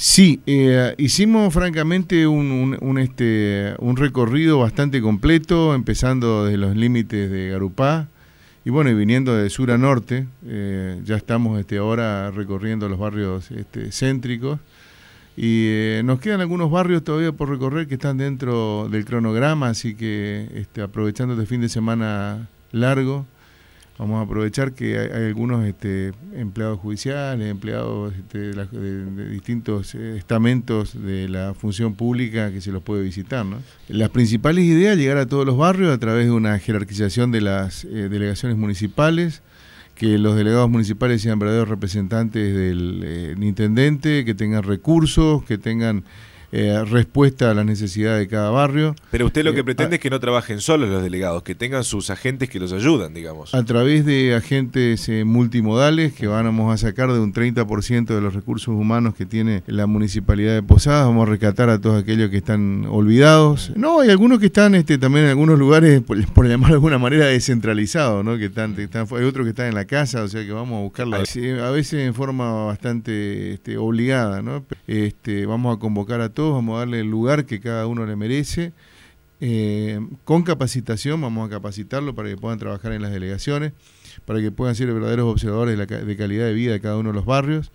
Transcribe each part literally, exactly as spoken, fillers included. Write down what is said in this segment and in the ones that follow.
Sí, eh, hicimos francamente un, un, un, este, un recorrido bastante completo, empezando desde los límites de Garupá y bueno, y viniendo de sur a norte. Eh, ya estamos este, ahora recorriendo los barrios este, céntricos y eh, nos quedan algunos barrios todavía por recorrer que están dentro del cronograma, así que este, aprovechando este fin de semana largo, vamos a aprovechar que hay, hay algunos este, empleados judiciales, empleados este, de, la, de, de distintos estamentos de la función pública que se los puede visitar, ¿no? Las principales ideas, llegar a todos los barrios a través de una jerarquización de las eh, delegaciones municipales, que los delegados municipales sean verdaderos representantes del eh, intendente, que tengan recursos, que tengan Eh, respuesta a las necesidades de cada barrio. Pero usted lo eh, que pretende a, es que no trabajen solos los delegados, que tengan sus agentes que los ayudan, digamos. A través de agentes eh, multimodales que vamos a sacar de un treinta por ciento de los recursos humanos que tiene la Municipalidad de Posadas, vamos a rescatar a todos aquellos que están olvidados. No, hay algunos que están este, también en algunos lugares, por, por llamar de alguna manera, descentralizados, ¿no? Que están, están, hay otros que están en la casa, o sea que vamos a buscarla. A veces en forma bastante este, obligada, ¿no? Este, vamos a convocar a todos, vamos a darle el lugar que cada uno le merece, eh, con capacitación, vamos a capacitarlo para que puedan trabajar en las delegaciones, para que puedan ser verdaderos observadores de, la, de calidad de vida de cada uno de los barrios.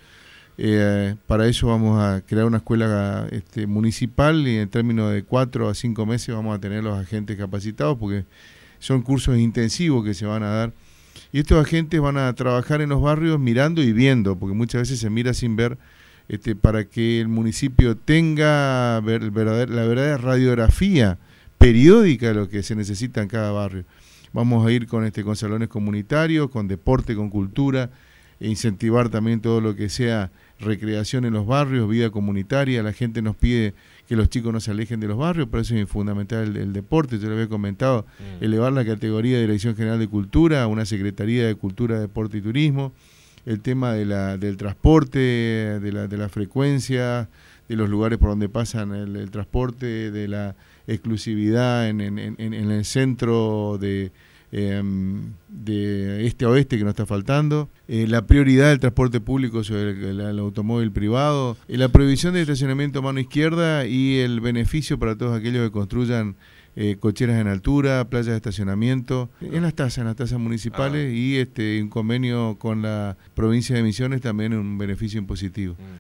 Eh, para eso vamos a crear una escuela este, municipal y en términos de cuatro a cinco meses vamos a tener los agentes capacitados porque son cursos intensivos que se van a dar. Y estos agentes van a trabajar en los barrios mirando y viendo, porque muchas veces se mira sin ver. Este, para que el municipio tenga ver, verdadera, la verdadera radiografía periódica de lo que se necesita en cada barrio. Vamos a ir con, este, con salones comunitarios, con deporte, con cultura, e incentivar también todo lo que sea recreación en los barrios, vida comunitaria. La gente nos pide que los chicos no se alejen de los barrios, por eso es fundamental el, el deporte. Yo lo había comentado, mm. elevar la categoría de Dirección General de Cultura a una Secretaría de Cultura, Deporte y Turismo. El tema de la, del transporte, de la, de la frecuencia, de los lugares por donde pasan el, el transporte, de la exclusividad en, en, en, en el centro de, eh, de este a oeste que nos está faltando, eh, la prioridad del transporte público sobre el, el, el automóvil privado, eh, la prohibición de estacionamiento a mano izquierda y el beneficio para todos aquellos que construyan Eh, cocheras en altura, playas de estacionamiento, en las tasas, en las tasas municipales ah. y este un convenio con la provincia de Misiones también un beneficio impositivo. Mm.